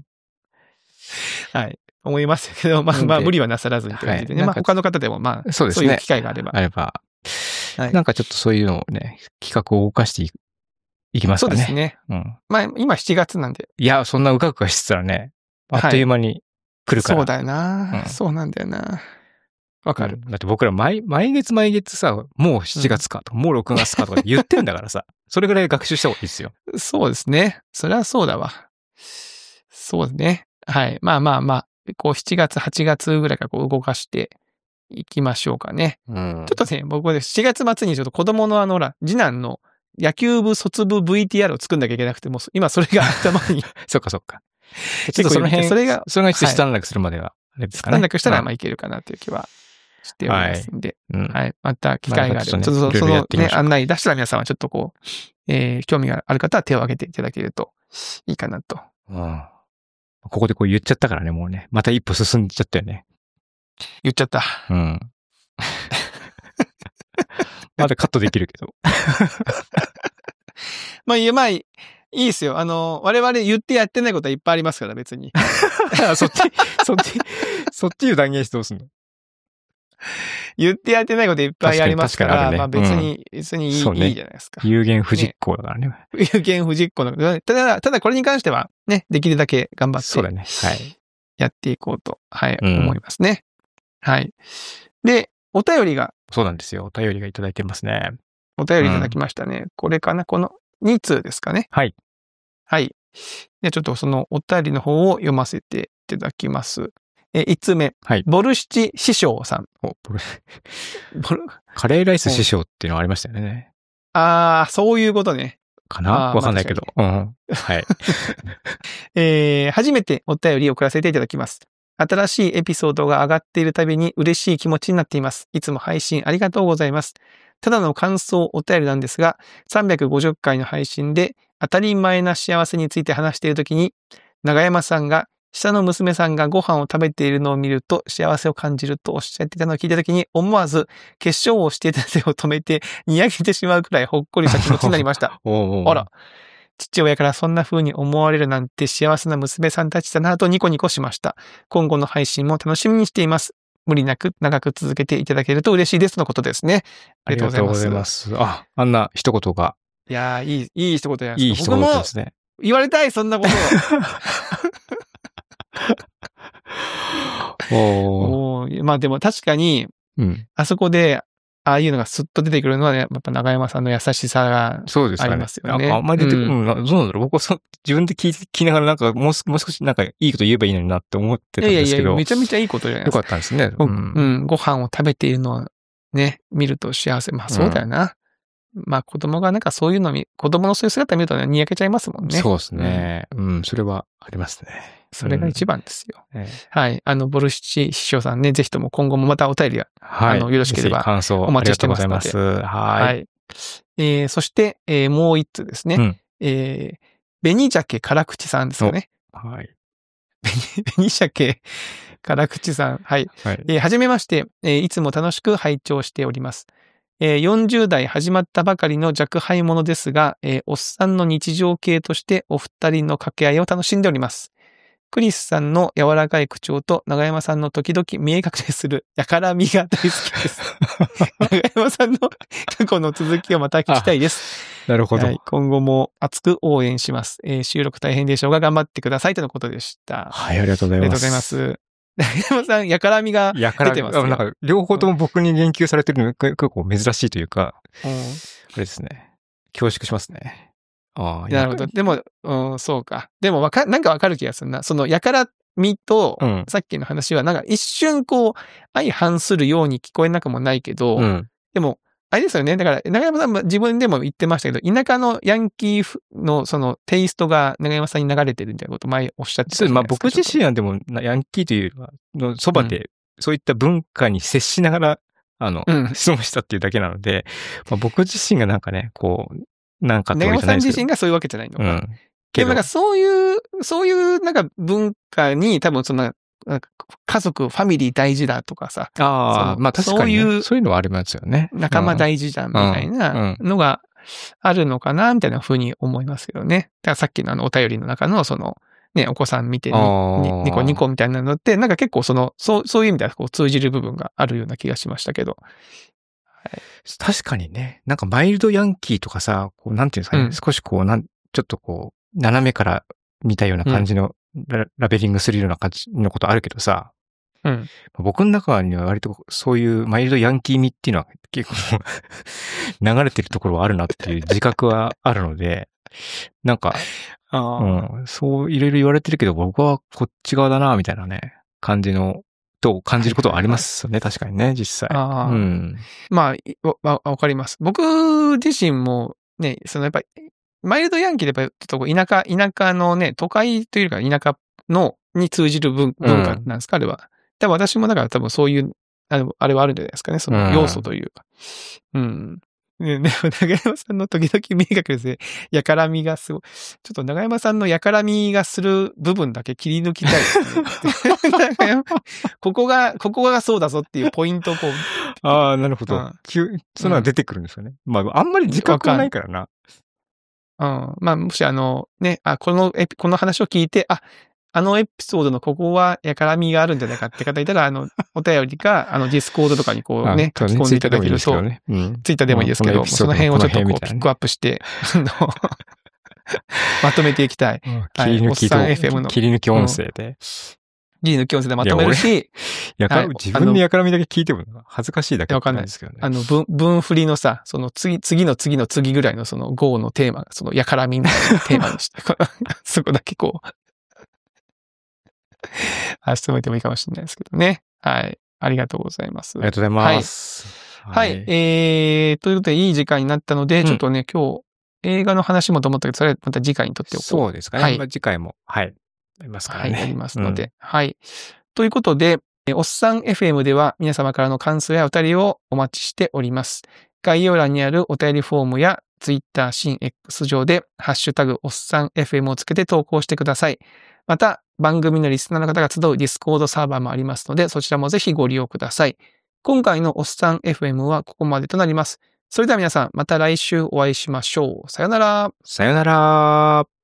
はい。思いますけど、無理はなさらずにという感じでね。他の方でもそういう機会があれば。 なんかちょっとそういうのをね、企画を動かしていきますかね。 そうですね。今7月なんで。 いや、そんなうかうかしてたらね、あっという間に来るから。 そうだよな。そうなんだよな。わかる。 だって僕ら毎月さ、もう7月かとか、もう6月かとか言ってんだからさ、それぐらい学習した方がいいですよ。 そうですね。それはそうだわ。そうですね。はい。7月、8月ぐらいから動かしていきましょうかね。ちょっとね、僕で7月末にちょっと子供の次男の野球部卒部 VTR を作んなきゃいけなくて、もう今それが頭に。 そっか。ちょっとその辺、それが一段落するまでは、あれですかね。 段落したらいけるかなという気はしておりますんで。はい。また機会があれば、ちょっとそのね、案内出したら皆さんはちょっと興味がある方は手を挙げていただけるといいかなと。 ここでこう言っちゃったからね、もうね。また一歩進んじゃったよね。 言っちゃった。 うん。まだカットできるけど。 まあ、いいですよ。我々言ってやってないことはいっぱいありますから、別に。 そっちいう断言してどうすんの？ 言ってやってないこといっぱいありますから、 確かにまあ別にいいじゃないですか。 有言不実行だからね。 有言不実行の。ただこれに関しては、ね、できるだけ頑張って。 そうだね。はい。 やっていこうと、思いますね。はい。で、お便りが。 そうなんですよ。お便りがいただいてますね。 お便りいただきましたね。これかな？この2通ですかね。 はい。 はい。で、ちょっとそのお便りの方を読ませていただきます。1通目。はい。ボルシチ師匠さん。 カレーライス師匠っていうのありましたよね。 そういうことね。 かな？わかんないけど。うん。はい。 初めてお便りを送らせていただきます。新しいエピソードが上がっているたびに嬉しい気持ちになっています。いつも配信ありがとうございます。ただの感想お便りなんですが、350回の配信で当たり前な幸せについて話しているときに、長山さんが下の娘さんがご飯を食べているのを見ると幸せを感じるとおっしゃっていたのを聞いたときに、思わず決勝をしていた手を止めてにやけてしまうくらいほっこりした気持ちになりました。あら。父親からそんな風に思われるなんて幸せな娘さんたちだなとニコニコしました。今後の配信も楽しみにしています。無理なく長く続けていただけると嬉しいですのことですね。ありがとうございます。 あんな一言が。 いやー、いい一言じゃないですか。 いい一言ですね。 僕も言われたい、そんなことを。まあでも確かに、あそこで、ああいうのがスッと出てくるのはね、やっぱ長山さんの優しさがありますよね。 あんまり出てくる、どうなんだろう。僕は自分で聞きながらなんかもう少しなんかいいこと言えばいいのになって思ってたんですけど。 めちゃめちゃいいことじゃないですか。 よかったんですね。 ご飯を食べているのをね、見ると幸せ。まあそうだよな。まあ子供がなんかそういうの子供のそういう姿見るとね、にやけちゃいますもんね。 そうですね。それはありますね。 それが一番ですよ。はい。ボルシチ師匠さんね、ぜひとも今後もまたお便りが、よろしければ感想お待ちしてますので。 はい。 そして、もう一つですね。紅鮭辛口さんですよね。 はい。 紅鮭辛口さん。はい。はじめまして、いつも楽しく拝聴しております。40代始まったばかりの若輩者ですが、おっさんの日常系としてお二人の掛け合いを楽しんでおります。クリスさんの柔らかい口調と長山さんの時々見え隠れするやからみが大好きです。長山さんの過去の続きをまた聞きたいです。 なるほど、 今後も熱く応援します。収録大変でしょうが頑張ってくださいとのことでした。 はい、ありがとうございます。 ありがとうございます。長山さん、やからみが出てますよ。 なんか両方とも僕に言及されてるの結構珍しいというか、あれですね。恐縮しますね。 なるほど。でも、そうか。でもなんかわかる気がするな。そのやからみと、さっきの話はなんか一瞬こう、相反するように聞こえなくもないけど、でも、あれですよね。だから、長山さんも自分でも言ってましたけど、田舎のヤンキーのそのテイストが長山さんに流れてるみたいなこと前おっしゃってたじゃないですか。 僕自身はでも、ヤンキーというのそばで、そういった文化に接しながら、過ごしたっていうだけなので、僕自身がなんかね、こう、なんかってわけじゃないですけど。 長山さん自身がそういうわけじゃないのか。でもなんかそういうなんか文化に多分その、家族、ファミリー大事だとかさ。 まあ確かに、そういうのはありますよね。 仲間大事じゃんみたいなのがあるのかなみたいな風に思いますけどね。だからさっきのお便りの中のその、ね、お子さん見てニコニコみたいなのって、なんか結構そういう意味ではこう通じる部分があるような気がしましたけど。 確かにね、なんかマイルドヤンキーとかさ、こうなんていうんですかね、少しこうちょっとこう、斜めから見たような感じのラベリングするような感じのことあるけどさ、僕の中には割とそういうマイルドヤンキー味っていうのは結構流れてるところはあるなっていう自覚はあるので、なんか、そういろいろ言われてるけど僕はこっち側だなみたいなね、感じの、と感じることはありますよね、確かにね、実際。 まあ、わかります。僕自身もね、そのやっぱり、マイルドヤンキーでやっぱちょっと田舎のね、都会というか田舎に通じる文化なんですか、あれは。多分私もだから多分そういう、あれはあるんじゃないですかね、その要素というか。 ね、でも長山さんの時々見え隠れで、やからみがすごい。ちょっと長山さんのやからみがする部分だけ切り抜きたいですね。長山ここがそうだぞっていうポイントをこう。 ああ、なるほど。 うんそのは出てくるんですかね。まあ、あんまり自覚もないからな。 まあ、もしね、この話を聞いて、あのエピソードのここはやからみがあるんじゃないかって方いたら、お便りか、ディスコードとかにこうね、書き込んでいただけると、ツイッターでもいいですけど、その辺をちょっとこうピックアップして、まとめていきたい。 切り抜き FM の。 切り抜き音声で。 切り抜き音声でまとめるし、 自分でやからみだけ聞いても恥ずかしいだけなんですけどね。 文振りのさ、その次の次の次ぐらいのその Go のテーマ、そのやからみみたいなテーマにして、そこだけこう、務めてもいいかもしれないですけどね。はい。ありがとうございます。 ありがとうございます。 はい。ということでいい時間になったので、ちょっとね、今日映画の話もと思ったけど、それはまた次回にとっておこう。 そうですかね。はい。次回も、はい。ありますからね。 はい、ありますので。はい。ということで、おっさん FM では皆様からの感想やお便りをお待ちしております。概要欄にあるお便りフォームや Twitter、新 X 上でハッシュタグおっさん FM をつけて投稿してください。また、番組のリスナーの方が集うディスコードサーバーもありますので、そちらもぜひご利用ください。今回のおっさん FM はここまでとなります。それでは皆さん、また来週お会いしましょう。さよなら。 さよなら。